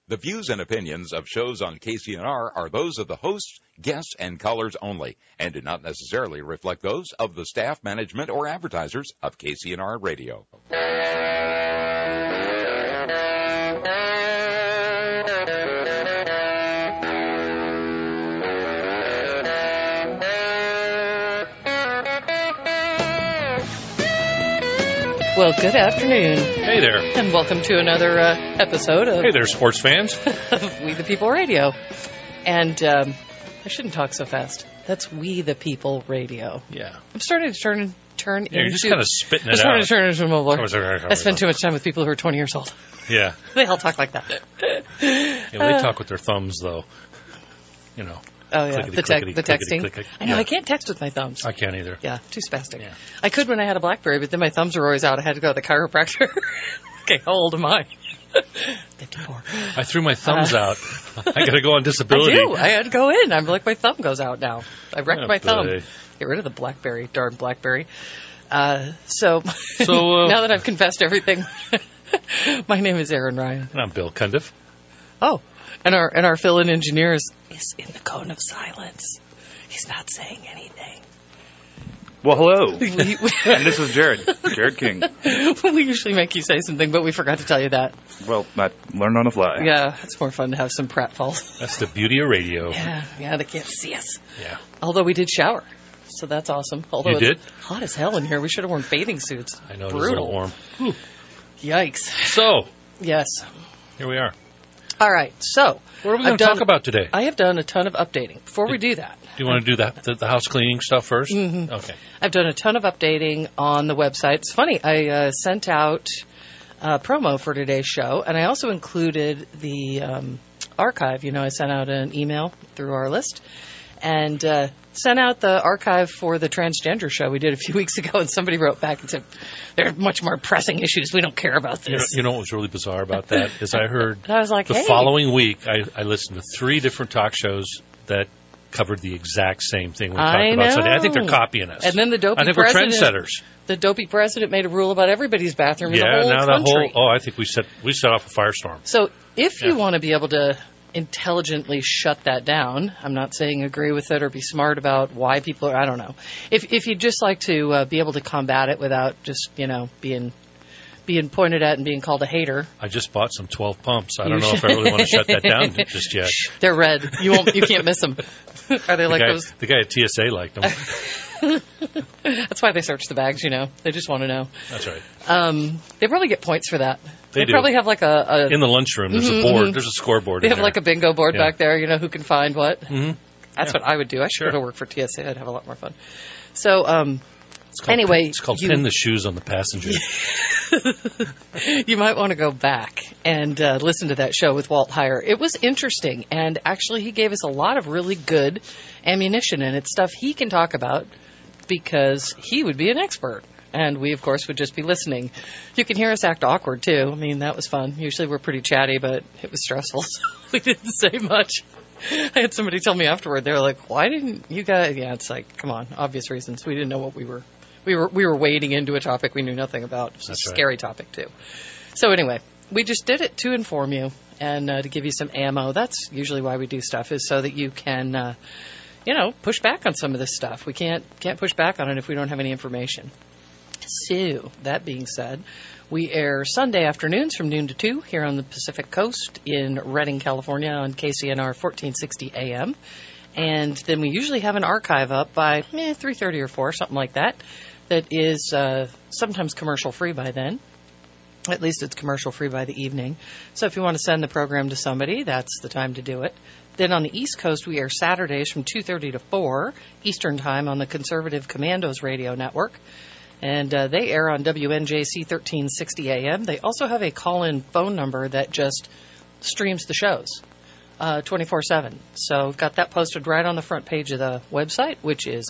The views and opinions of shows on KCNR are those of the hosts, guests, and callers only, and do not necessarily reflect those of the staff, management, or advertisers of KCNR Radio. Well, good afternoon. Hey there. And welcome to another episode of... Hey there, sports fans. of We the People Radio. And I shouldn't talk so fast. That's We the People Radio. Yeah. I'm starting to turn into... You're just kind of spitting it out. I'm starting to turn into a mumbler. I spend too too much time with people who are 20 years old. Yeah. They all talk like that. Yeah, they talk with their thumbs, though. You know. Oh, yeah, the texting. Clickety. I know, Yeah. I can't text with my thumbs. I can't either. Yeah, too spastic. Yeah. I could when I had a BlackBerry, but then my thumbs were always out. I had to go to the chiropractor. Okay, how old am I? 54. I threw my thumbs out. I got to go on disability. I do. I had to go in. I'm like, my thumb goes out now. I wrecked my thumb. Boy. Get rid of the BlackBerry, darn BlackBerry. So now that I've confessed everything, my name is Aaron Ryan. And I'm Bill Cundiff. Oh, and our fill-in engineer is in the cone of silence. He's not saying anything. Well, hello. And this is Jared King. We usually make you say something, but we forgot to tell you that. Well, I learned on the fly. Yeah, it's more fun to have some pratfalls. That's the beauty of radio. Yeah, they can't see us. Yeah. Although we did shower, so that's awesome. Although You did? It's hot as hell in here. We should have worn bathing suits. I know, it was a Brutal. little warm. Yikes. So, Yes. here we are. All right, so What are we going to talk about today? I have done a ton of updating. Before we do that, Do you want to do the house cleaning stuff first? Mm-hmm. Okay. I've done a ton of updating on the website. It's funny, I sent out a promo for today's show, and I also included the archive. You know, I sent out an email through our list, and sent out the archive for the transgender show we did a few weeks ago, and somebody wrote back and said, there are much more pressing issues. We don't care about this. You know what was really bizarre about that is I heard I was like, the following week I listened to 3 different talk shows that covered the exact same thing we talked about Sunday. I think they're copying us. And then the dopey I think we're president, trendsetters. The dopey president made a rule about everybody's bathroom in the whole now country. I think we set off a firestorm. So if you want to be able to intelligently shut that down, I'm not saying agree with it or be smart about why people are, I don't know. If you'd just like to be able to combat it without just, being pointed at and being called a hater. I just bought some 12 pumps. I don't know if I really want to shut that down just yet. They're red. You can't miss them. Are they those? The guy at TSA liked them. That's why they search the bags, They just want to know. That's right. They probably get points for that. They do. Probably have like a... In the lunchroom, there's a board. There's a scoreboard They in have there. like a bingo board back there, who can find what. Mm-hmm. That's what I would do. I should Sure. go to work for TSA. I'd have a lot more fun. So, it's called pin the shoes on the passenger. You might want to go back and listen to that show with Walt Heyer. It was interesting, and actually he gave us a lot of really good ammunition, and it's stuff he can talk about because he would be an expert. And we, of course, would just be listening. You can hear us act awkward, too. I mean, that was fun. Usually we're pretty chatty, but it was stressful, so we didn't say much. I had somebody tell me afterward, they were like, why didn't you guys... Yeah, it's like, come on, obvious reasons. We didn't know what we were wading into a topic we knew nothing about. It was a scary topic, too. So anyway, we just did it to inform you and to give you some ammo. That's usually why we do stuff, is so that you can, push back on some of this stuff. We can't push back on it if we don't have any information. So, that being said, we air Sunday afternoons from noon to 2 here on the Pacific Coast in Redding, California on KCNR 1460 AM. And then we usually have an archive up by 3:30 or 4, something like that is sometimes commercial-free by then. At least it's commercial-free by the evening. So if you want to send the program to somebody, that's the time to do it. Then on the East Coast, we air Saturdays from 2:30 to 4 Eastern Time on the Conservative Commandos Radio Network. And they air on WNJC 1360 AM. They also have a call-in phone number that just streams the shows 24/7. So we've got that posted right on the front page of the website, which is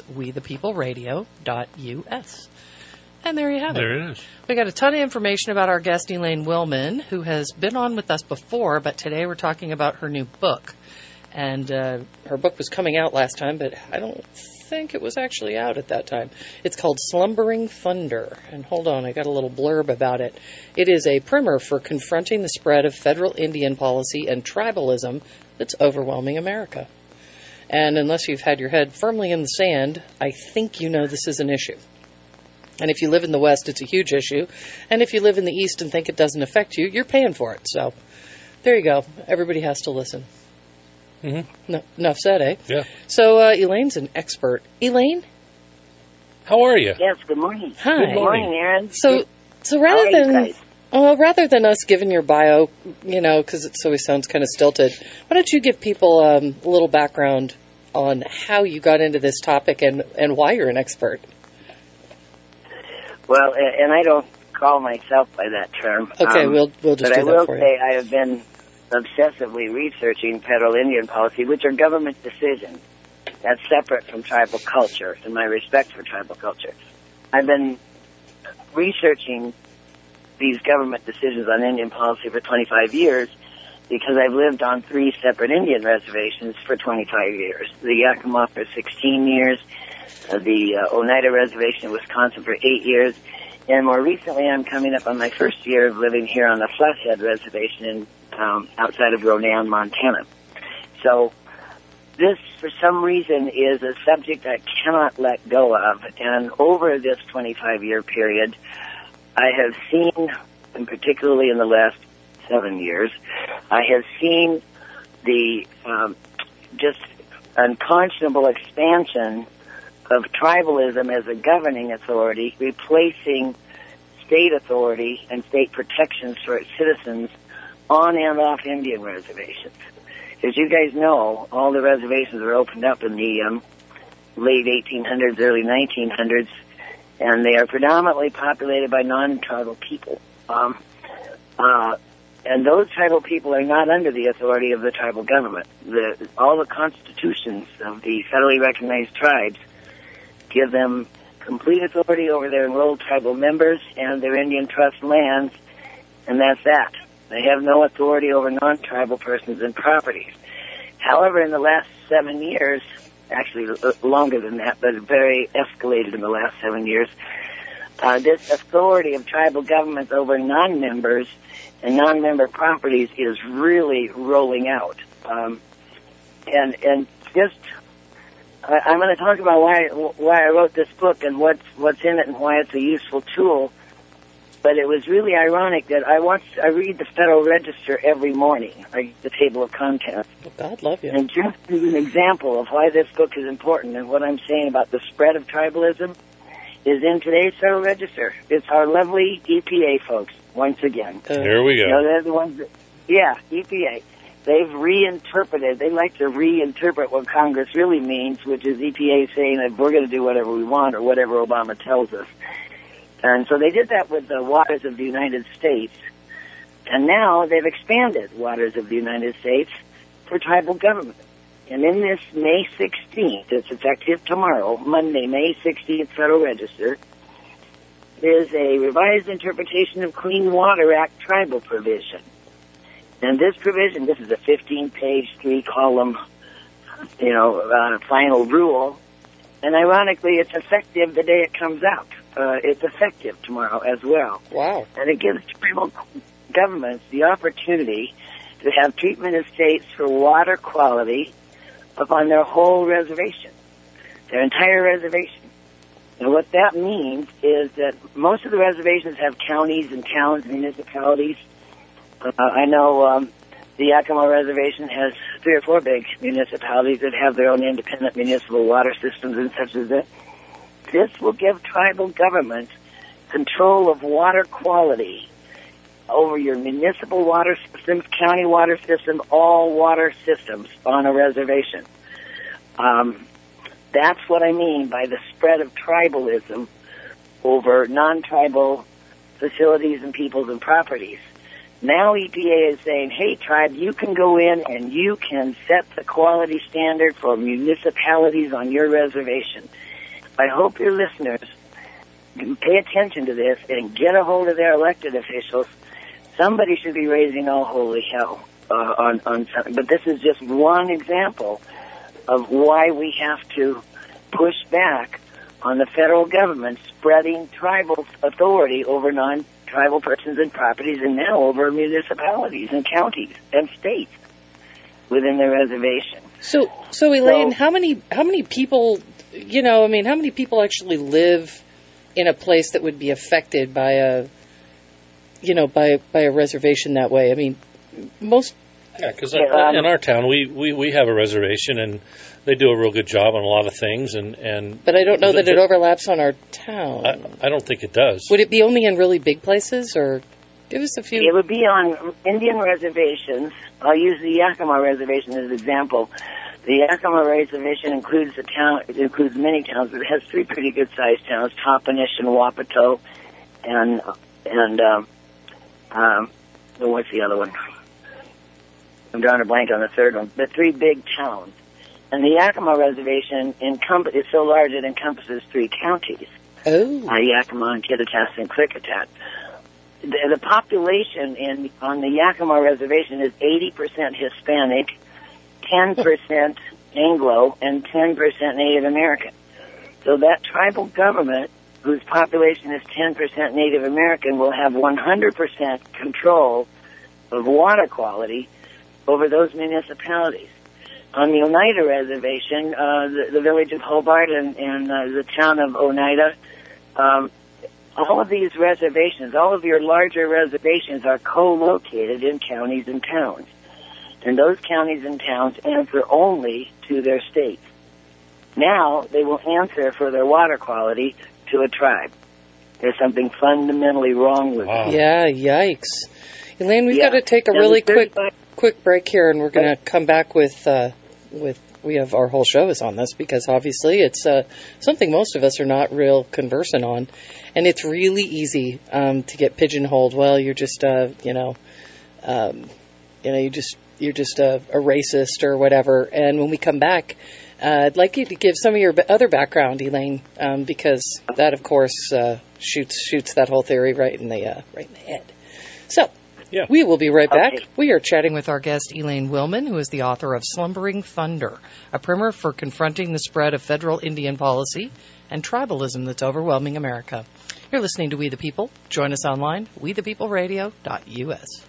wethepeopleradio.us. And there you have it. There it is. We got a ton of information about our guest, Elaine Willman, who has been on with us before, but today we're talking about her new book. And her book was coming out last time, but I don't think it was actually out at that time. It's called Slumbering Thunder. And hold on, I got a little blurb about it. It is a primer for confronting the spread of federal Indian policy and tribalism that's overwhelming America. And unless you've had your head firmly in the sand, I think you know this is an issue. And if you live in the West, it's a huge issue. And if you live in the East and think it doesn't affect you, you're paying for it. So there you go. Everybody has to listen. Mm-hmm. No, enough said, eh? Yeah. So Elaine's an expert. Elaine? How are you? Yes, good morning. Hi. Good morning, Aaron. So rather than us giving your bio, because it always sounds kind of stilted, why don't you give people a little background on how you got into this topic and why you're an expert? Well, and I don't call myself by that term. Okay, we'll just do that for you. But I will say I have been obsessively researching federal Indian policy, which are government decisions. That's separate from tribal culture and my respect for tribal culture. I've been researching these government decisions on Indian policy for 25 years because I've lived on 3 separate Indian reservations for 25 years. The Yakima for 16 years, the Oneida Reservation in Wisconsin for 8 years, and more recently I'm coming up on my first year of living here on the Flathead Reservation in outside of Ronan, Montana. So this, for some reason, is a subject I cannot let go of, and over this 25-year period, I have seen, and particularly in the last 7 years, I have seen the just unconscionable expansion of tribalism as a governing authority, replacing state authority and state protections for its citizens on and off Indian reservations. As you guys know, all the reservations were opened up in the late 1800s, early 1900s, and they are predominantly populated by non-tribal people. And those tribal people are not under the authority of the tribal government. All the constitutions of the federally recognized tribes give them complete authority over their enrolled tribal members and their Indian trust lands, and that's that. They have no authority over non-tribal persons and properties. However, in the last 7 years, actually longer than that, but it very escalated in the last 7 years, this authority of tribal governments over non-members and non-member properties is really rolling out. I'm going to talk about why I wrote this book and what's in it and why it's a useful tool. But it was really ironic that I read the Federal Register every morning. I read the table of contents. Oh, God love you. And just as an example of why this book is important and what I'm saying about the spread of tribalism is in today's Federal Register. It's our lovely EPA folks, once again. Here we go. They're the ones that, EPA. They've reinterpreted, they like to reinterpret what Congress really means, which is EPA saying that we're going to do whatever we want or whatever Obama tells us. And so they did that with the waters of the United States. And now they've expanded waters of the United States for tribal government. And in this May 16th, it's effective tomorrow, Monday, May 16th, Federal Register, is a revised interpretation of Clean Water Act tribal provision. And this provision, this is a 15-page, 3-column, final rule. And ironically, it's effective the day it comes out. It's effective tomorrow as well. Wow. And it gives tribal governments the opportunity to have treatment estates for water quality upon their whole reservation, their entire reservation. And what that means is that most of the reservations have counties and towns, municipalities. I know the Yakima Reservation has 3 or 4 big municipalities that have their own independent municipal water systems and such as that. This will give tribal government control of water quality over your municipal water systems, county water systems, all water systems on a reservation. That's what I mean by the spread of tribalism over non-tribal facilities and peoples and properties. Now EPA is saying, hey, tribe, you can go in and you can set the quality standard for municipalities on your reservation. I hope your listeners can pay attention to this and get a hold of their elected officials. Somebody should be raising all holy hell on something. But this is just one example of why we have to push back on the federal government spreading tribal authority over non-tribal persons and properties, and now over municipalities and counties and states within the reservation. So Elaine, how many people, how many people actually live in a place that would be affected by a reservation that way? I mean, most. Yeah, because in our town, we have a reservation, and they do a real good job on a lot of things. But I don't know that it overlaps on our town. I don't think it does. Would it be only in really big places, or give us a few? It would be on Indian reservations. I'll use the Yakima Reservation as an example. The Yakima Reservation includes it includes many towns, but it has 3 pretty good-sized towns: Toppenish and Wapato, and what's the other one? I'm drawing a blank on the third one. The 3 big towns. And the Yakima Reservation is so large it encompasses 3 counties. Oh. Yakima and Kittitas and Klickitat. The population on the Yakima Reservation is 80% Hispanic, 10% Anglo, and 10% Native American. So that tribal government, whose population is 10% Native American, will have 100% control of water quality over those municipalities. On the Oneida Reservation, the village of Hobart and the town of Oneida, all of these reservations, all of your larger reservations are co-located in counties and towns. And those counties and towns answer only to their states. Now they will answer for their water quality to a tribe. There's something fundamentally wrong with it. Yeah, yikes. Elaine, we've got to take a really quick break here, and we're going to come back with we have our whole show is on this, because obviously it's something most of us are not real conversant on, and it's really easy to get pigeonholed. Well, you're just you're just a racist or whatever. And when we come back, I'd like you to give some of your other background, Elaine, because that, of course, shoots that whole theory right in the head. So. Yeah. We will be right back. Okay. We are chatting with our guest, Elaine Willman, who is the author of Slumbering Thunder, a primer for confronting the spread of federal Indian policy and tribalism that's overwhelming America. You're listening to We the People. Join us online, wethepeopleradio.us.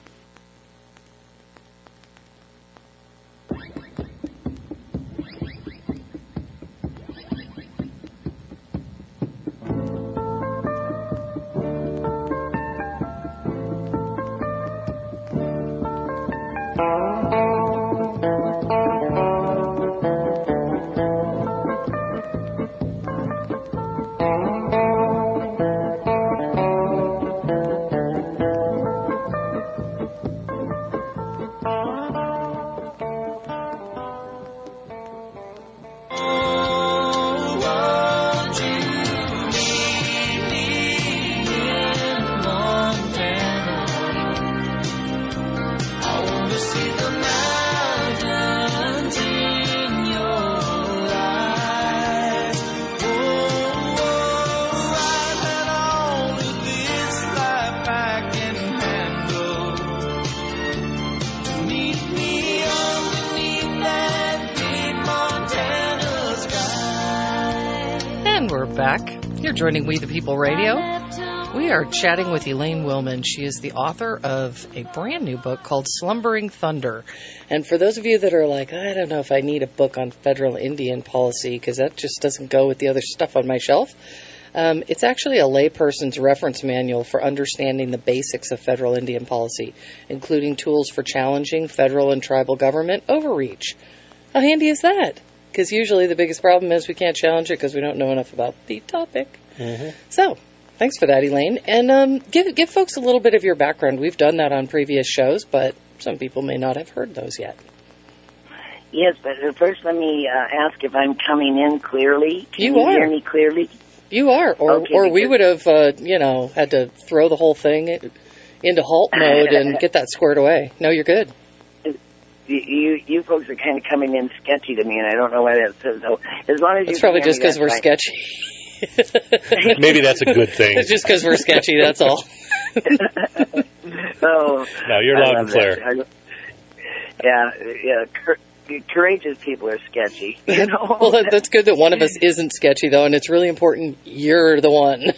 You're joining We the People Radio. We are chatting with Elaine Willman. She is the author of a brand new book called Slumbering Thunder. And for those of you that are like, I don't know if I need a book on federal Indian policy because that just doesn't go with the other stuff on my shelf, it's actually a layperson's reference manual for understanding the basics of federal Indian policy, including tools for challenging federal and tribal government overreach. How handy is that? Because usually the biggest problem is we can't challenge it because we don't know enough about the topic. Mm-hmm. So, thanks for that, Elaine. And give folks a little bit of your background. We've done that on previous shows, but some people may not have heard those yet. Yes, but first let me ask if I'm coming in clearly. Can you hear me clearly? You are, or we would have, had to throw the whole thing into halt mode and get that squared away. No, you're good. You folks are kind of coming in sketchy to me, and I don't know why that is. So as long as it's probably just because we're sketchy. Maybe that's a good thing. It's just because we're sketchy, that's all. Oh, no, you're loud and clear. Yeah. courageous people are sketchy. You know? Well, that's good that one of us isn't sketchy, though, and it's really important you're the one.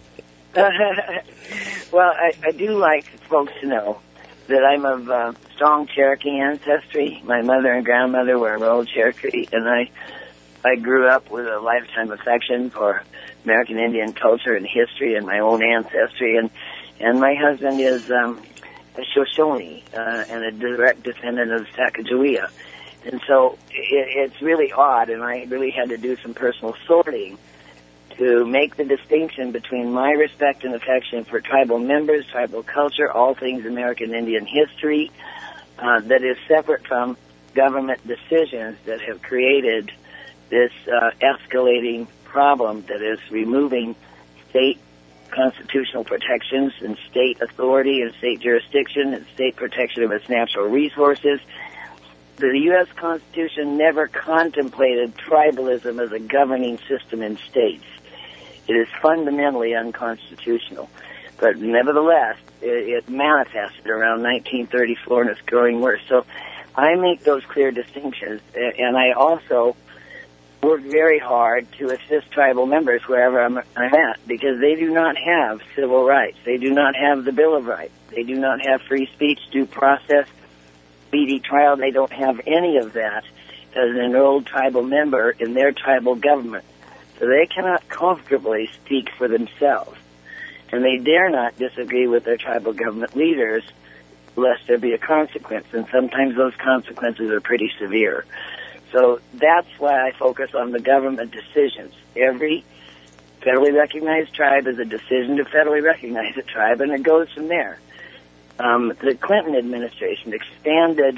Well, I do like folks to know that I'm of strong Cherokee ancestry. My mother and grandmother were old Cherokee, and I grew up with a lifetime affection for American Indian culture and history and my own ancestry. And my husband is a Shoshone and a direct descendant of Sacagawea. And so it's really odd, and I really had to do some personal sorting to make the distinction between my respect and affection for tribal members, tribal culture, all things American Indian history, that is separate from government decisions that have created this escalating problem that is removing state constitutional protections and state authority and state jurisdiction and state protection of its natural resources. The U.S. Constitution never contemplated tribalism as a governing system in states. It is fundamentally unconstitutional. But nevertheless, it manifested around 1934 and it's growing worse. So I make those clear distinctions. And I also work very hard to assist tribal members wherever I'm at, because they do not have civil rights. They do not have the Bill of Rights. They do not have free speech, due process, speedy trial. They don't have any of that as an enrolled tribal member in their tribal government. So they cannot comfortably speak for themselves. And they dare not disagree with their tribal government leaders lest there be a consequence. And sometimes those consequences are pretty severe. So that's why I focus on the government decisions. Every federally recognized tribe is a decision to federally recognize a tribe, and it goes from there. The Clinton administration expanded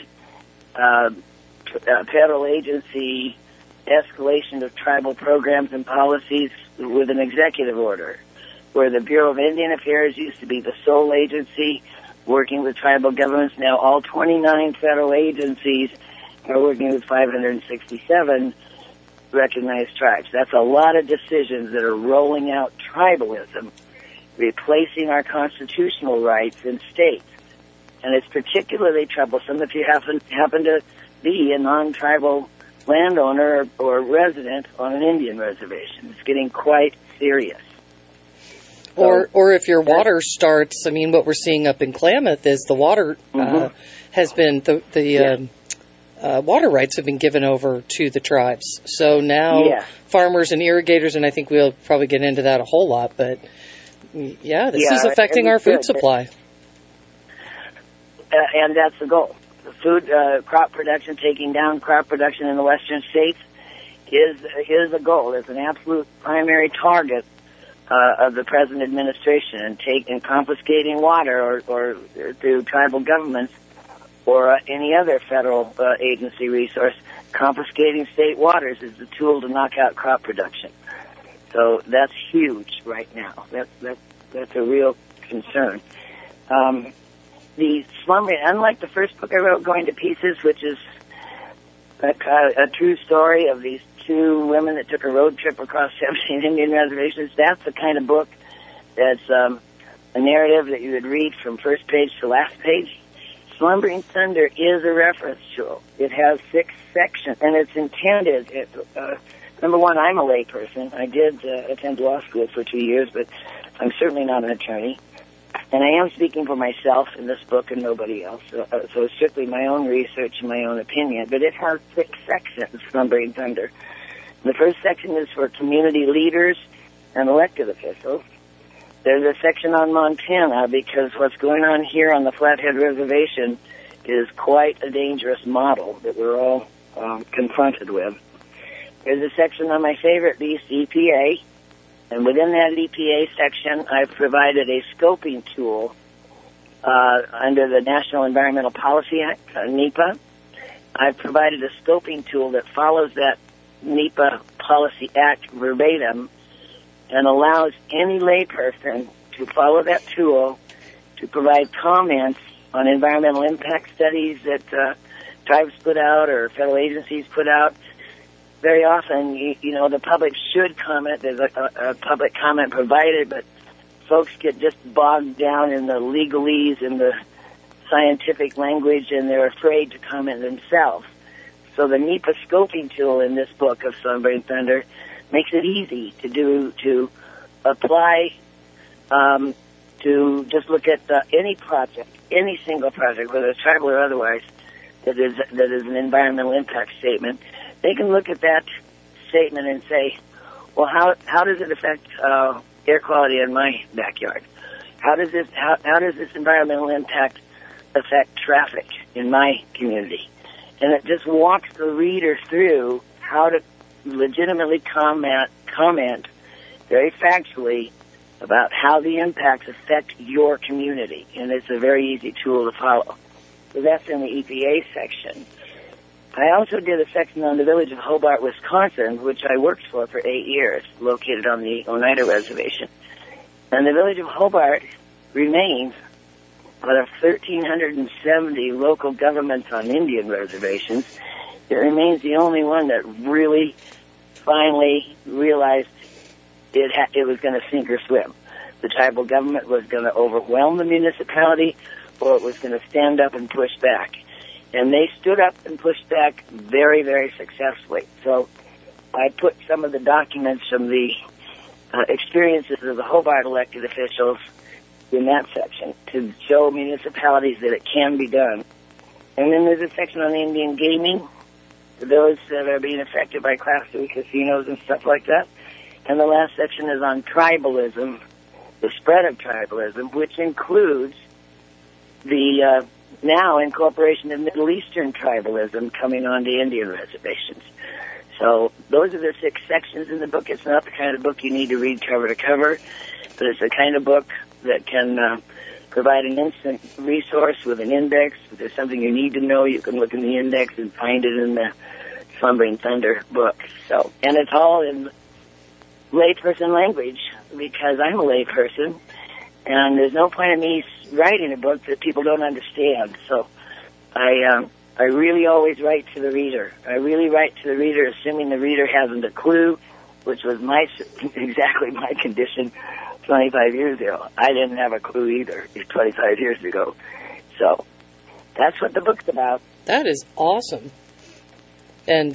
federal agency escalation of tribal programs and policies with an executive order, where the Bureau of Indian Affairs used to be the sole agency working with tribal governments. Now all 29 federal agencies are working with 567 recognized tribes. That's a lot of decisions that are rolling out tribalism, replacing our constitutional rights in states. And it's particularly troublesome if you happen to be a non-tribal landowner or resident on an Indian reservation. It's getting quite serious. Or if your water starts, I mean, what we're seeing up in Klamath is the water has been, water rights have been given over to the tribes. So now farmers and irrigators, and I think we'll probably get into that a whole lot, but this is affecting our food supply. And that's the goal. The food crop production, taking down crop production in the western states is a goal. It's an absolute primary target of the present administration, and confiscating water or through tribal governments or any other federal agency resource. Confiscating state waters is the tool to knock out crop production. So that's huge right now. That's a real concern. The slumbering, unlike the first book I wrote, Going to Pieces, which is a true story of these two women that took a road trip across 17 Indian reservations, that's the kind of book that's a narrative that you would read from first page to last page. Slumbering Thunder is a reference tool. It has 6 sections, and it's intended, number one, I'm a layperson. I did attend law school for 2 years, but I'm certainly not an attorney. And I am speaking for myself in this book and nobody else. So it's strictly my own research and my own opinion. But it has 6 sections, Slumbering Thunder. The first section is for community leaders and elected officials. There's a section on Montana because what's going on here on the Flathead Reservation is quite a dangerous model that we're all confronted with. There's a section on my favorite beast, EPA. And within that EPA section, I've provided a scoping tool under the National Environmental Policy Act, NEPA. I've provided a scoping tool that follows that NEPA Policy Act verbatim and allows any layperson to follow that tool to provide comments on environmental impact studies that tribes put out or federal agencies put out. Very often, the public should comment. There's a public comment provided, but folks get just bogged down in the legalese and the scientific language, and they're afraid to comment themselves. So the NEPA scoping tool in this book of Sunbrain Thunder makes it easy to apply, to just look at any project, any single project, whether it's tribal or otherwise, that is an environmental impact statement. They can look at that statement and say, well, how does it affect air quality in my backyard? How does this environmental impact affect traffic in my community? And it just walks the reader through how to legitimately comment very factually about how the impacts affect your community. And it's a very easy tool to follow. So that's in the EPA section. I also did a section on the village of Hobart, Wisconsin, which I worked for 8 years, located on the Oneida Reservation. And the village of Hobart remains out of 1,370 local governments on Indian reservations. It remains the only one that really finally realized it was going to sink or swim. The tribal government was going to overwhelm the municipality, or it was going to stand up and push back. And they stood up and pushed back very, very successfully. So I put some of the documents from the experiences of the Hobart elected officials in that section to show municipalities that it can be done. And then there's a section on Indian gaming, those that are being affected by Class 3 casinos and stuff like that. And the last section is on tribalism, the spread of tribalism, which includes the now incorporation of Middle Eastern tribalism coming onto Indian reservations. So those are the 6 sections in the book. It's not the kind of book you need to read cover to cover, but it's the kind of book that can provide an instant resource with an index. If there's something you need to know, you can look in the index and find it in the Sunbrain Thunder book. So, and it's all in layperson language, because I'm a layperson, and there's no point in me writing a book that people don't understand. So I really always write to the reader. I really write to the reader, assuming the reader hasn't a clue, which was exactly my condition 25 years ago. I didn't have a clue either 25 years ago. So that's what the book's about. That is awesome. And,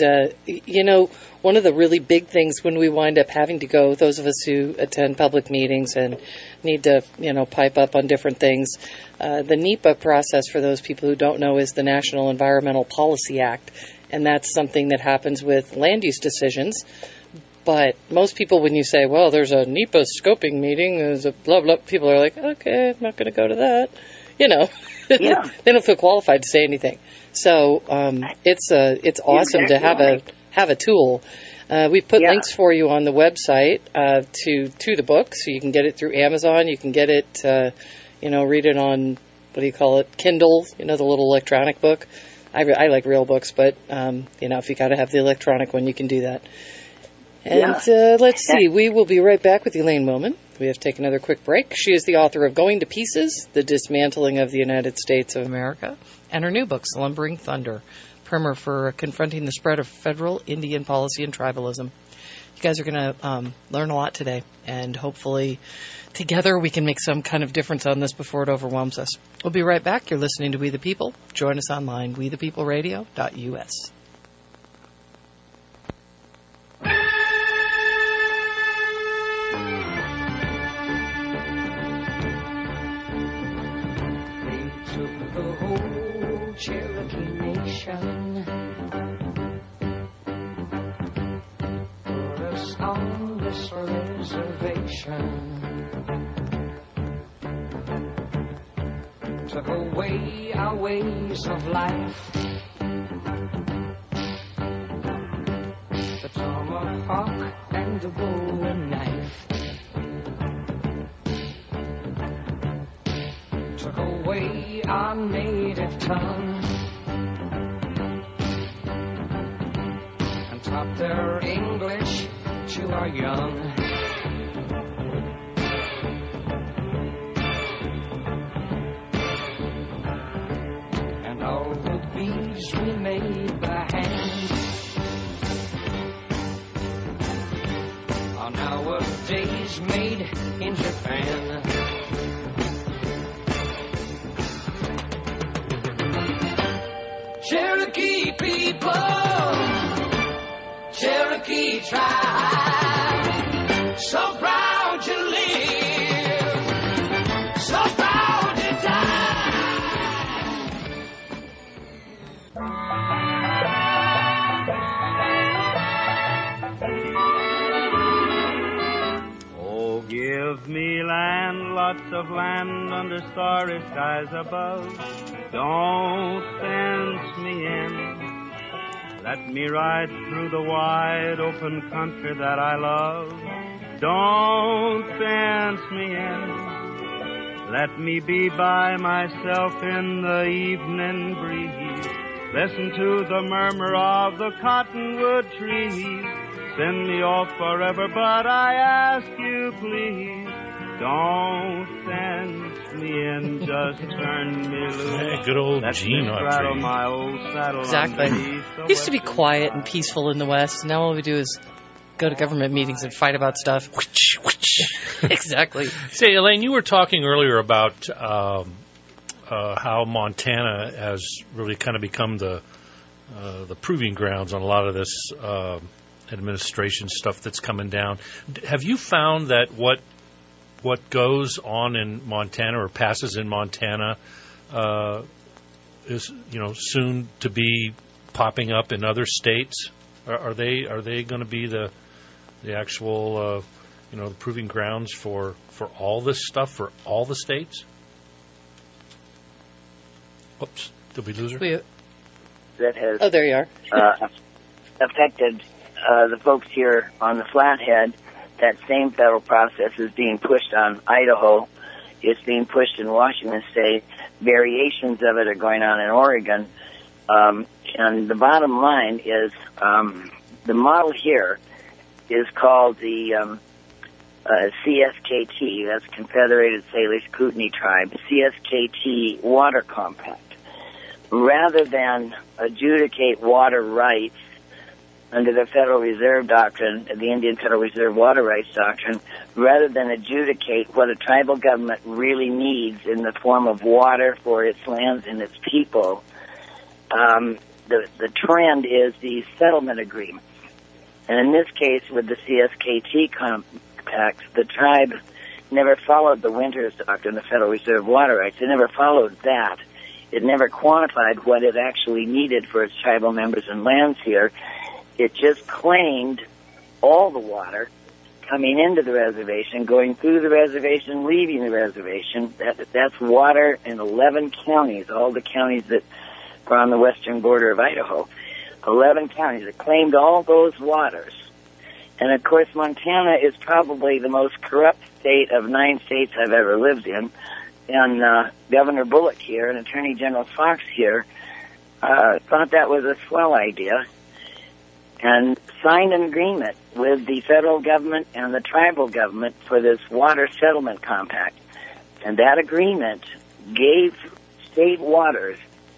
one of the really big things when we wind up having to go, those of us who attend public meetings and need to, pipe up on different things, the NEPA process, for those people who don't know, is the National Environmental Policy Act. And that's something that happens with land use decisions. But most people, when you say, well, there's a NEPA scoping meeting, there's a blah, blah, people are like, okay, I'm not going to go to that. Yeah. They don't feel qualified to say anything. So it's awesome to have a tool. We put links for you on the website to the book, so you can get it through Amazon. You can get it, read it on, Kindle, the little electronic book. I like real books, but, if you got to have the electronic one, you can do that. And let's see, we will be right back with Elaine Willman. We have to take another quick break. She is the author of Going to Pieces, The Dismantling of the United States of America, and her new book, Slumbering Thunder, primer for confronting the spread of federal Indian policy and tribalism. You guys are going to learn a lot today, and hopefully together we can make some kind of difference on this before it overwhelms us. We'll be right back. You're listening to We the People. Join us online, wethepeopleradio.us. Cherokee Nation, put us on this reservation, took away our ways of life, the tomahawk and the bowie knife, took away our native tongue, and taught their English to our young. And all the beads we made by hand are nowadays made in Japan. Cherokee Cherokee people, Cherokee tribe, so proud to live, so proud to die. Oh, give me land, lots of land under starry skies above. Don't fence me in. Let me ride through the wide open country that I love. Don't fence me in. Let me be by myself in the evening breeze. Listen to the murmur of the cottonwood trees. Send me off forever, but I ask you please, don't fence me in, just turn me loose. Hey, good old Gene Autry. My old saddle Exactly. It used to be quiet and peaceful in the West. Now all we do is go to government meetings and fight about stuff. Exactly. Say, Elaine, you were talking earlier about how Montana has really kind of become the proving grounds on a lot of this administration stuff that's coming down. Have you found that what goes on in Montana or passes in Montana is soon to be popping up in other states? Are they going to be the actual the proving grounds for all this stuff for all the states? Oops, did we lose her? That has There you are. affected the folks here on the Flathead. That same federal process is being pushed on Idaho. It's being pushed in Washington State. Variations of it are going on in Oregon. And the bottom line is the model here is called the CSKT, that's Confederated Salish Kootenai Tribe, CSKT Water Compact. Rather than adjudicate water rights under the Federal Reserve Doctrine, the Indian Federal Reserve Water Rights Doctrine, rather than adjudicate what a tribal government really needs in the form of water for its lands and its people, the trend is these settlement agreements. And in this case, with the CSKT compact, the tribe never followed the Winters Doctrine, the Federal Reserve Water Rights. It never followed that. It never quantified what it actually needed for its tribal members and lands here. It just claimed all the water coming into the reservation, going through the reservation, leaving the reservation. That's water in 11 counties, all the counties that are on the western border of Idaho. 11 counties. It claimed all those waters. And, of course, Montana is probably the most corrupt state of 9 states I've ever lived in. And Governor Bullock here and Attorney General Fox here thought that was a swell idea and signed an agreement with the federal government and the tribal government for this water settlement compact. And that agreement gave state waters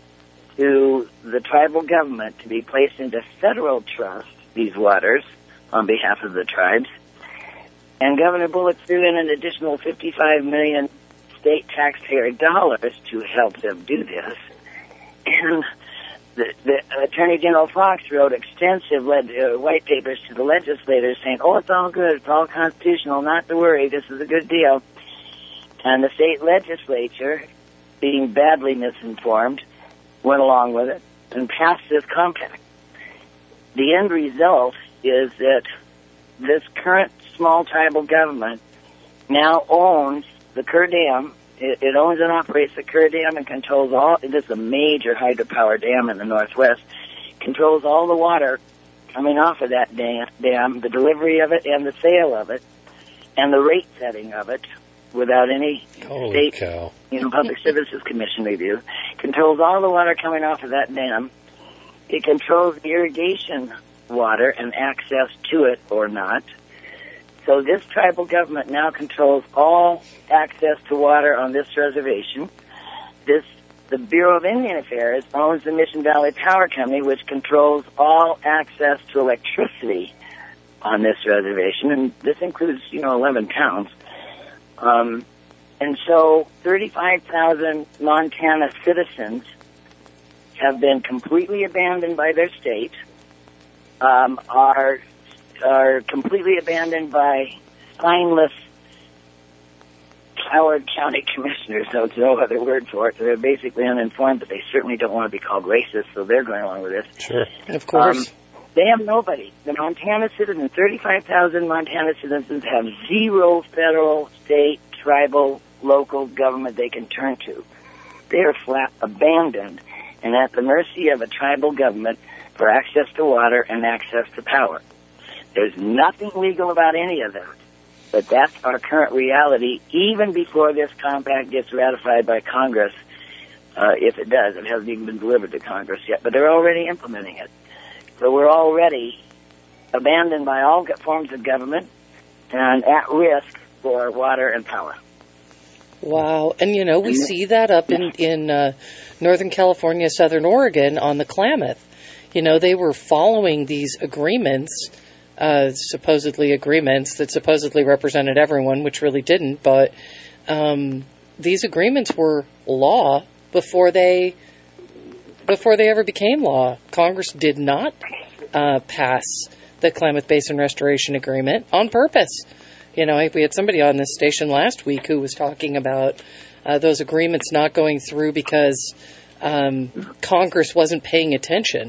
to the tribal government to be placed into federal trust, these waters, on behalf of the tribes. And Governor Bullock threw in an additional $55 million state taxpayer dollars to help them do this. And the Attorney General Fox wrote extensive white papers to the legislators saying, oh, it's all good, it's all constitutional, not to worry, this is a good deal. And the state legislature, being badly misinformed, went along with it and passed this compact. The end result is that this current small tribal government now owns the Kerr Dam. It owns and operates the Kerr Dam and controls all. This is a major hydropower dam in the Northwest. Controls all the water coming off of that dam, the delivery of it and the sale of it, and the rate setting of it without any state, Public Services Commission review. Controls all the water coming off of that dam. It controls the irrigation water and access to it or not. So this tribal government now controls all access to water on this reservation. The Bureau of Indian Affairs owns the Mission Valley Power Company, which controls all access to electricity on this reservation, and this includes, 11 towns. And so 35,000 Montana citizens have been completely abandoned by their state, are completely abandoned by spineless Howard County commissioners. So there's no other word for it. They're basically uninformed, but they certainly don't want to be called racist, so they're going along with this. Sure. Of course. They have nobody. The Montana citizens, 35,000 Montana citizens, have zero federal, state, tribal, local government they can turn to. They are flat abandoned and at the mercy of a tribal government for access to water and access to power. There's nothing legal about any of that. But that's our current reality, even before this compact gets ratified by Congress, if it does. It hasn't even been delivered to Congress yet, but they're already implementing it. So we're already abandoned by all forms of government and at risk for water and power. Wow. And, you know, we see that up in Northern California, Southern Oregon on the Klamath. You know, they were following these agreements, supposedly agreements that supposedly represented everyone, which really didn't. But these agreements were law before they ever became law. Congress did not pass the Klamath Basin Restoration Agreement on purpose. You know, we had somebody on this station last week who was talking about those agreements not going through because Congress wasn't paying attention.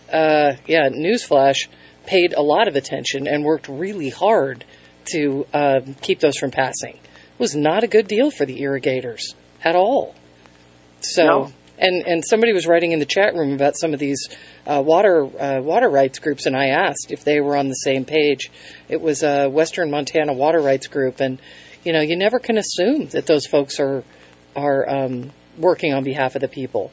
Newsflash, paid a lot of attention and worked really hard to keep those from passing. It was not a good deal for the irrigators at all. So, no. And somebody was writing in the chat room about some of these water rights groups, and I asked if they were on the same page. It was a Western Montana water rights group, and you know, you never can assume that those folks are working on behalf of the people.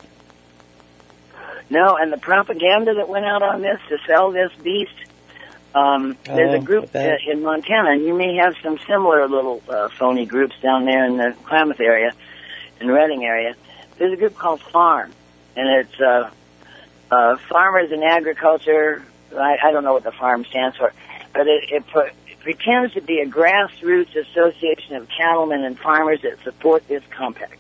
No, and the propaganda that went out on this to sell this beast, there's a group in Montana, and you may have some similar little phony groups down there in the Klamath area, in the Redding area. There's a group called FARM, and it's Farmers in Agriculture. I don't know what the FARM stands for, but it pretends to be a grassroots association of cattlemen and farmers that support this compact.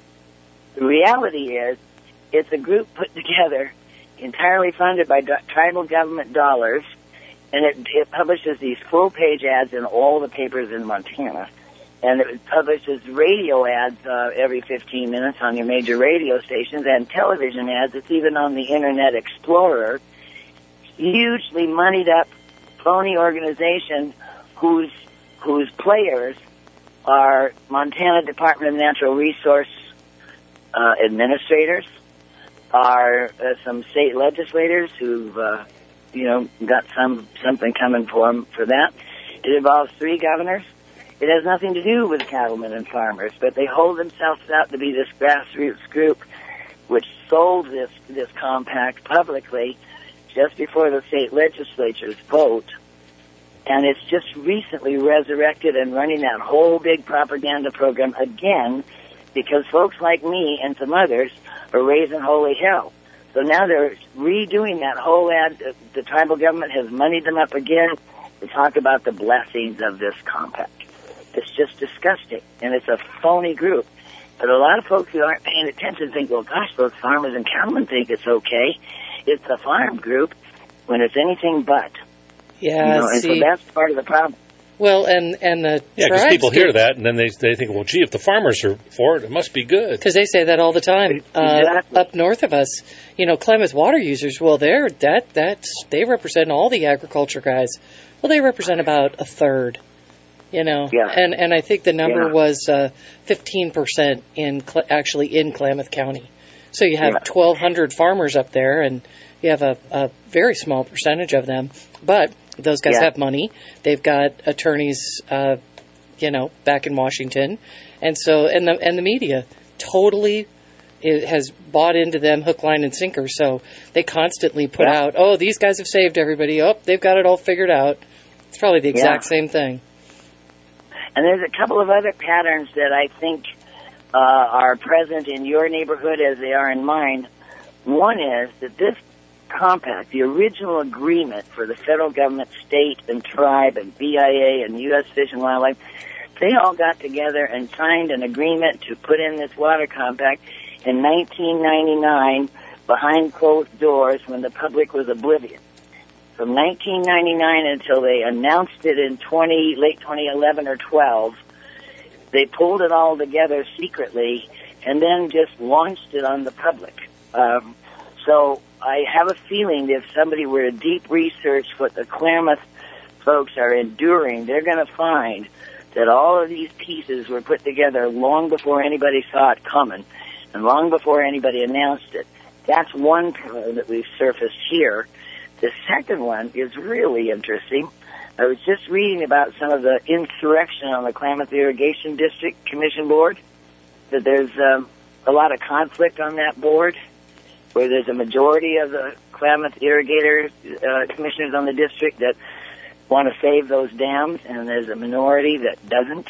The reality is, it's a group put together, entirely funded by tribal government dollars, and it publishes these full-page ads in all the papers in Montana. And it publishes radio ads every 15 minutes on your major radio stations and television ads. It's even on the Internet Explorer. Hugely moneyed up, phony organization whose players are Montana Department of Natural Resource administrators, are some state legislators who've got something coming for them for that. It involves 3 governors. It has nothing to do with cattlemen and farmers, but they hold themselves out to be this grassroots group which sold this compact publicly just before the state legislatures vote. And it's just recently resurrected and running that whole big propaganda program again because folks like me and some others are raising holy hell. So now they're redoing that whole ad. The tribal government has moneyed them up again to talk about the blessings of this compact. It's just disgusting, and it's a phony group. But a lot of folks who aren't paying attention think, well, gosh, those farmers and cattlemen think it's okay. It's a farm group when it's anything but. Yeah, and so that's part of the problem. Well, and the because people hear that, and then they think, well, gee, if the farmers are for it, it must be good. Because they say that all the time. Exactly. Up north of us, Klamath water users, well, they represent all the agriculture guys. Well, they represent about a third. Yeah. And I think the number was 15% in Klamath County. So you have 1,200 farmers up there, and you have a very small percentage of them. But those guys have money. They've got attorneys, back in Washington, and so and the media totally has bought into them hook, line, and sinker. So they constantly put out, "Oh, these guys have saved everybody. Oh, they've got it all figured out." It's probably the exact same thing. And there's a couple of other patterns that I think are present in your neighborhood as they are in mine. One is that this compact, the original agreement for the federal government, state and tribe and BIA and U.S. Fish and Wildlife, they all got together and signed an agreement to put in this water compact in 1999 behind closed doors when the public was oblivious. From 1999 until they announced it in late 2011 or 12, they pulled it all together secretly and then just launched it on the public. So I have a feeling that if somebody were to deep research what the Klamath folks are enduring, they're going to find that all of these pieces were put together long before anybody saw it coming and long before anybody announced it. That's one pillar that we've surfaced here. The second one is really interesting. I was just reading about some of the insurrection on the Klamath Irrigation District Commission Board, that there's a lot of conflict on that board, where there's a majority of the Klamath irrigator commissioners on the district that want to save those dams, and there's a minority that doesn't.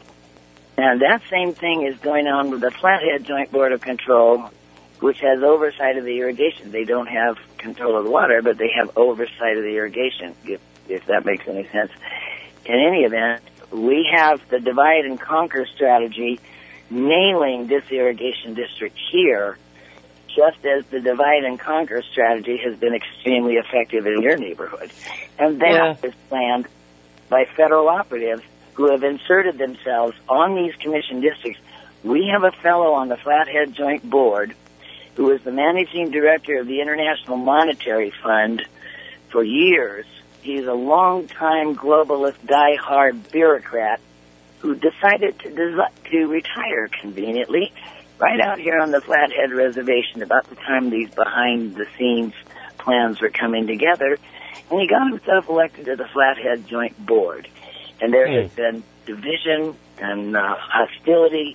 And that same thing is going on with the Flathead Joint Board of Control, which has oversight of the irrigation. They don't have control of the water, but they have oversight of the irrigation, if that makes any sense. In any event, we have the divide and conquer strategy nailing this irrigation district here, just as the divide and conquer strategy has been extremely effective in your neighborhood. And that is planned by federal operatives who have inserted themselves on these commission districts. We have a fellow on the Flathead Joint Board who is the managing director of the International Monetary Fund for years. He's a long-time globalist, die-hard bureaucrat who decided to retire conveniently right out here on the Flathead Reservation about the time these behind-the-scenes plans were coming together, and he got himself elected to the Flathead Joint Board. And there has been division and hostility.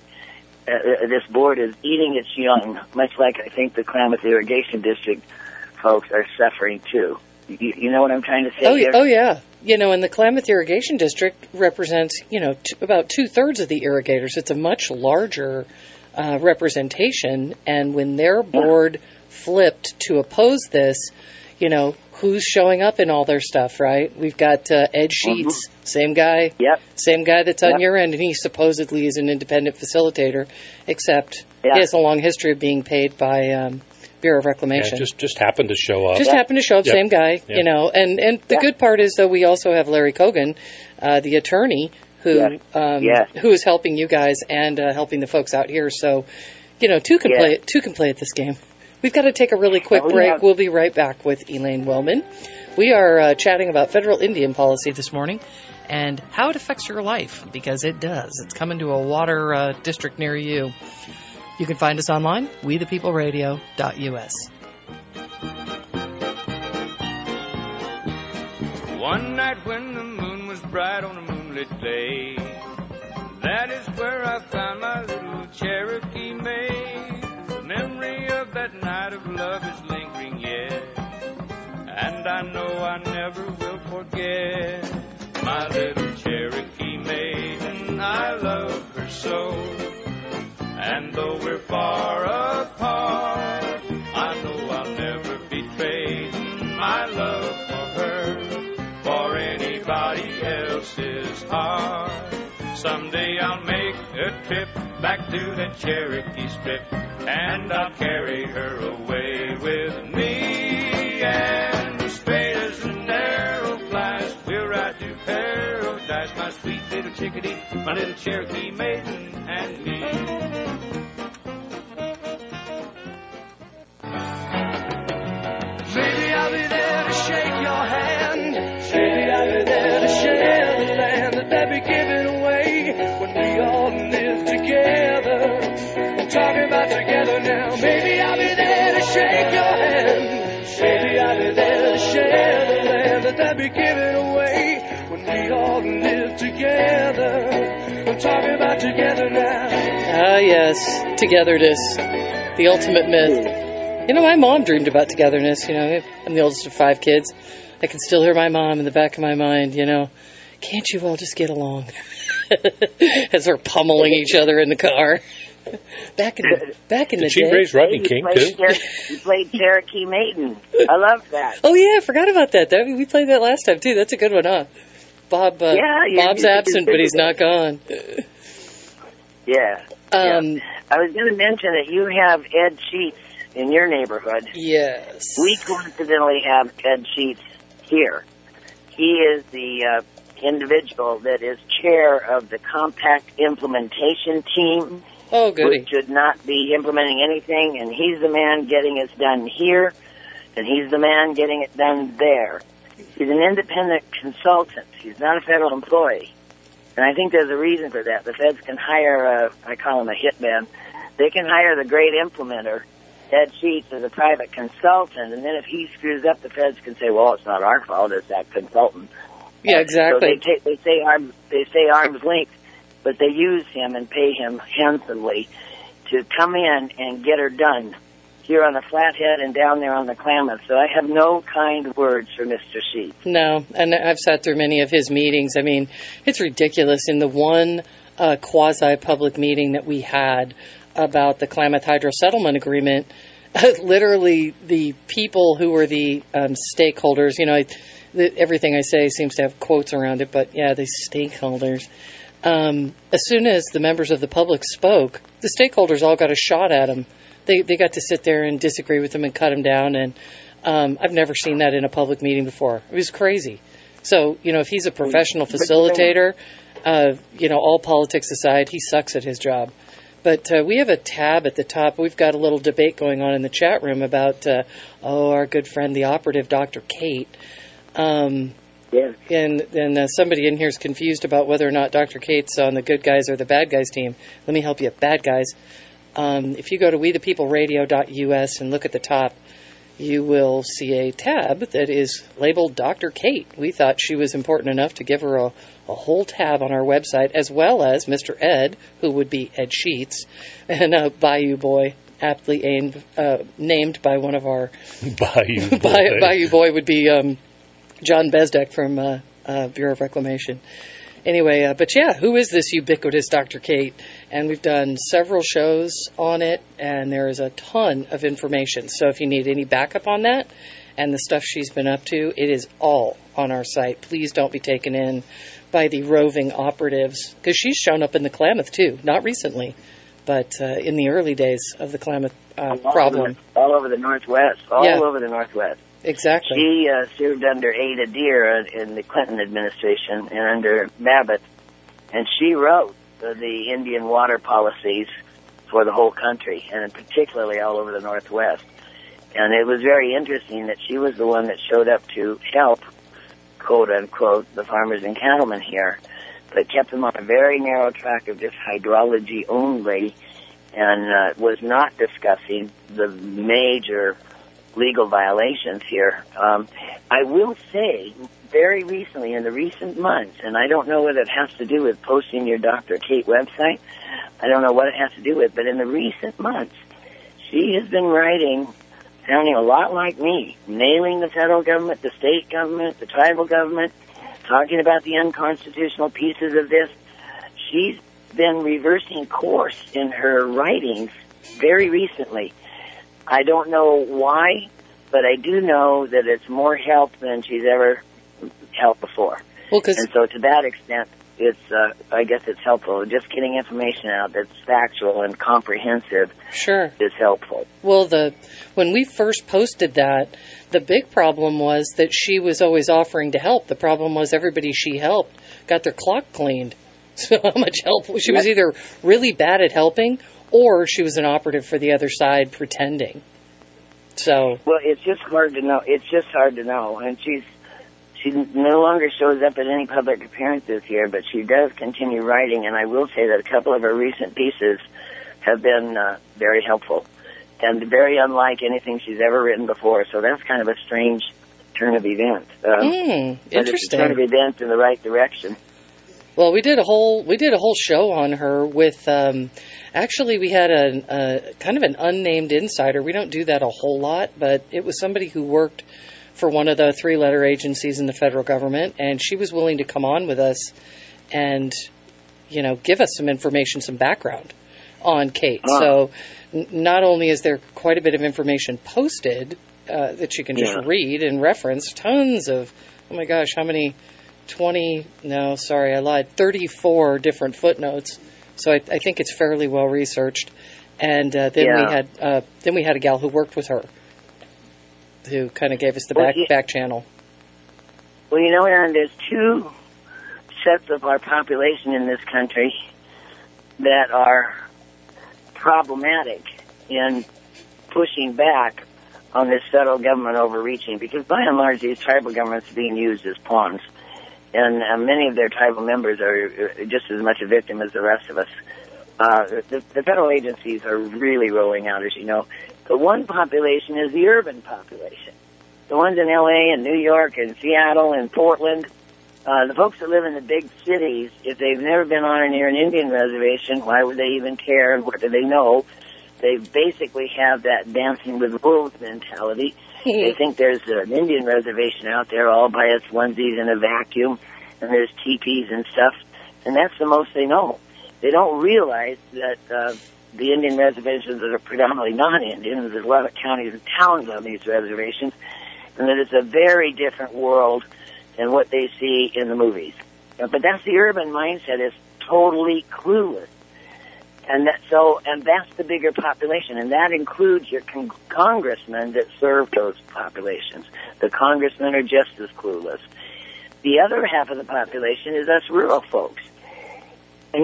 This board is eating its young, much like I think the Klamath Irrigation District folks are suffering too. You know what I'm trying to say here? Oh, yeah. You know, and the Klamath Irrigation District represents, about 2/3 of the irrigators. It's a much larger representation. And when their board flipped to oppose this, who's showing up in all their stuff, right? We've got Ed Sheets, same guy. Yep. Same guy that's on your end, and he supposedly is an independent facilitator, except he has a long history of being paid by Bureau of Reclamation. Yeah, just happened to show up. Happened to show up, same guy, And the good part is, though, we also have Larry Kogan, the attorney, who is helping you guys and helping the folks out here. So, two can play at this game. We've got to take a really quick break. We'll be right back with Elaine Wellman. We are chatting about federal Indian policy this morning and how it affects your life, because it does. It's coming to a water district near you. You can find us online, wethepeopleradio.us. One night when the moon was bright on a moonlit day, that is where I found my little Cherokee maid. The memory of that night of love is lingering yet, and I know I never will forget my little Cherokee maiden. I love her so, and though we're far apart, I know I'll never be trading my love for her for anybody else's heart. Someday I'll make a trip back to the Cherokee Strip, and I'll carry her away with me. And straight as an arrow flies, we'll ride to paradise, my sweet little chickadee, my little Cherokee maiden and me. Maybe I'll be there to shake your hand. Maybe I'll be there to share the land that they'll be giving away when we all live together. I'm talking about together now. Maybe I'll be there to shake your hand. Maybe I'll be there to share the land that they'll be giving away when we all live together. I'm talking about together now. Ah, yes, togetherness, the ultimate myth. My mom dreamed about togetherness. I'm the oldest of 5 kids. I can still hear my mom in the back of my mind, can't you all just get along? As we're pummeling each other in the car. Back in the day. Did she raise Rodney King, too? You played Cherokee Maiden. I love that. Oh, yeah, I forgot about that. We played that last time, too. That's a good one, huh? Bob's absent, but he's not gone. Yeah. I was going to mention that you have Ed Sheets in your neighborhood. Yes. We coincidentally have Ted Sheets here. He is the individual that is chair of the compact implementation team. Oh, goody. Which should not be implementing anything, and he's the man getting it done here, and he's the man getting it done there. He's an independent consultant. He's not a federal employee. And I think there's a reason for that. The feds can hire, I call him a hitman. They can hire the great implementer, Ted Sheets, as a private consultant, and then if he screws up, the feds can say, well, it's not our fault, it's that consultant. Yeah, exactly. So they say arm's length, but they use him and pay him handsomely to come in and get her done here on the Flathead and down there on the Klamath. So I have no kind words for Mr. Sheets. No, and I've sat through many of his meetings. I mean, it's ridiculous. In the one quasi-public meeting that we had about the Klamath Hydro Settlement Agreement, literally the people who were the stakeholders, you know, everything I say seems to have quotes around it, but yeah, the stakeholders. As soon as the members of the public spoke, the stakeholders all got a shot at him. They got to sit there and disagree with him and cut him down, and I've never seen that in a public meeting before. It was crazy. So, you know, if he's a professional facilitator, you know, all politics aside, he sucks at his job. But we have a tab at the top. We've got a little debate going on in the chat room about, our good friend, the operative, Dr. Kate. Yeah. And somebody in here is confused about whether or not Dr. Kate's on the good guys or the bad guys team. Let me help you, bad guys. If you go to wethepeopleradio.us and look at the top, you will see a tab that is labeled Dr. Kate. We thought she was important enough to give her a whole tab on our website, as well as Mr. Ed, who would be Ed Sheets, and Bayou Boy, aptly named by one of our... Bayou Boy. Bayou Boy would be John Bezdek from Bureau of Reclamation. Anyway, but yeah, who is this ubiquitous Dr. Kate? And we've done several shows on it, and there is a ton of information. So if you need any backup on that and the stuff she's been up to, it is all on our site. Please don't be taken in by the roving operatives, because she's shown up in the Klamath too, not recently, but in the early days of the Klamath problem. All over the Northwest. All over the Northwest. Exactly. She served under Ada Deer in the Clinton administration and under Babbitt, and she wrote the Indian water policies for the whole country, and particularly all over the Northwest. And it was very interesting that she was the one that showed up to help, quote unquote, the farmers and cattlemen here, but kept them on a very narrow track of just hydrology only, and was not discussing the major legal violations here. I will say, very recently, in the recent months, and I don't know whether it has to do with posting your Dr. Kate website, I don't know what it has to do with, but in the recent months, she has been writing, sounding a lot like me, nailing the federal government, the state government, the tribal government, talking about the unconstitutional pieces of this. She's been reversing course in her writings very recently. I don't know why, but I do know that it's more help than she's ever helped before. Well, and so to that extent, it's I guess it's helpful. Just getting information out that's factual and comprehensive is helpful. Well, when we first posted that, the big problem was that she was always offering to help. The problem was everybody she helped got their clock cleaned. So how much help? She was either really bad at helping, or she was an operative for the other side pretending. So. Well, it's just hard to know. It's just hard to know. And she no longer shows up at any public appearances here, but she does continue writing. And I will say that a couple of her recent pieces have been very helpful and very unlike anything she's ever written before. So that's kind of a strange turn of events. Interesting. It's a turn of events in the right direction. Well, we did a whole show on her with. Actually, we had a kind of an unnamed insider. We don't do that a whole lot, but it was somebody who worked for one of the 3-letter agencies in the federal government, and she was willing to come on with us and, give us some information, some background on Kate. So not only is there quite a bit of information posted that you can just read and reference, tons of, oh my gosh, how many? 34 different footnotes. So I think it's fairly well researched. And then we had a gal who worked with her, who kind of gave us the back channel. Well, Aaron, there's two sets of our population in this country that are problematic in pushing back on this federal government overreaching, because by and large these tribal governments are being used as pawns, and many of their tribal members are just as much a victim as the rest of us. The federal agencies are really rolling out, as you know. The one population is the urban population. The ones in L.A. and New York and Seattle and Portland. The folks that live in the big cities, if they've never been on or near an Indian reservation, why would they even care, and what do they know? They basically have that dancing with wolves mentality. They think there's an Indian reservation out there all by its onesies in a vacuum, and there's teepees and stuff, and that's the most they know. They don't realize that the Indian reservations that are predominantly non-Indian, there's a lot of counties and towns on these reservations, and that it's a very different world than what they see in the movies. But that's the urban mindset, is totally clueless. And that's the bigger population, and that includes your congressmen that serve those populations. The congressmen are just as clueless. The other half of the population is us rural folks. And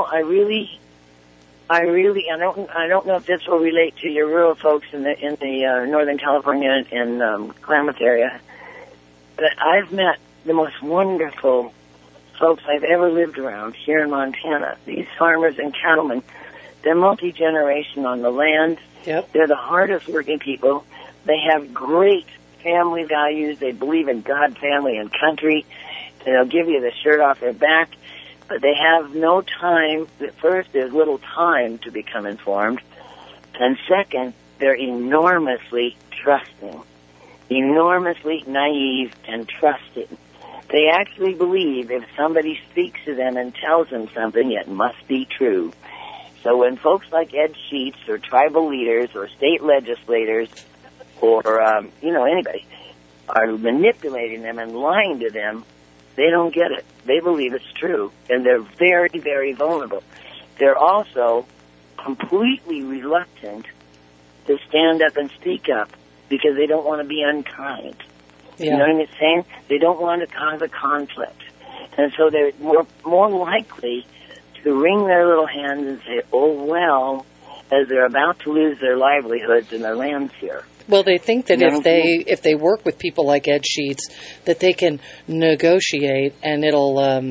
I don't know if this will relate to your rural folks in the Northern California and Klamath area, but I've met the most wonderful folks I've ever lived around here in Montana. These farmers and cattlemen, they're multi-generation on the land. Yep. They're the hardest working people. They have great family values. They believe in God, family, and country. They'll give you the shirt off their back. But they have no time. First, there's little time to become informed. And second, they're enormously trusting, enormously naive and trusting. They actually believe if somebody speaks to them and tells them something, it must be true. So when folks like Ed Sheets or tribal leaders or state legislators or, anybody are manipulating them and lying to them, they don't get it. They believe it's true, and they're very, very vulnerable. They're also completely reluctant to stand up and speak up because they don't want to be unkind. Yeah. You know what I'm saying? They don't want to cause a conflict. And so they're more likely to wring their little hands and say, oh, well, as they're about to lose their livelihoods and their lands here. Well, they think that if they work with people like Ed Sheets, that they can negotiate and it'll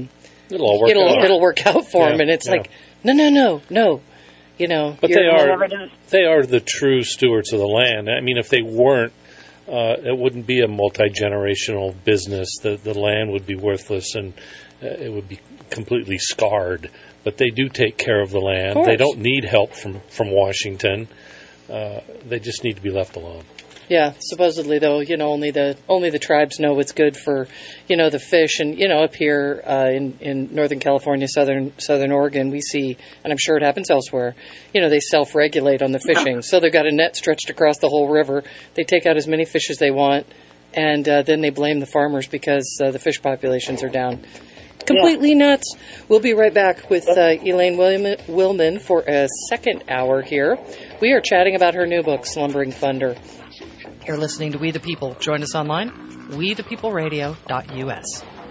work out for them. And it's like, no. But they are the true stewards of the land. I mean, if they weren't, it wouldn't be a multi-generational business. The land would be worthless and it would be completely scarred. But they do take care of the land. They don't need help from Washington. They just need to be left alone. Yeah, supposedly though, only the tribes know what's good for, the fish, and up here in Northern California, Southern Oregon, we see, and I'm sure it happens elsewhere, they self-regulate on the fishing. So they've got a net stretched across the whole river. They take out as many fish as they want, and then they blame the farmers because the fish populations are down. Completely nuts. We'll be right back with Elaine Willman for a second hour here. We are chatting about her new book, Slumbering Thunder. You're listening to We the People. Join us online, wethepeopleradio.us.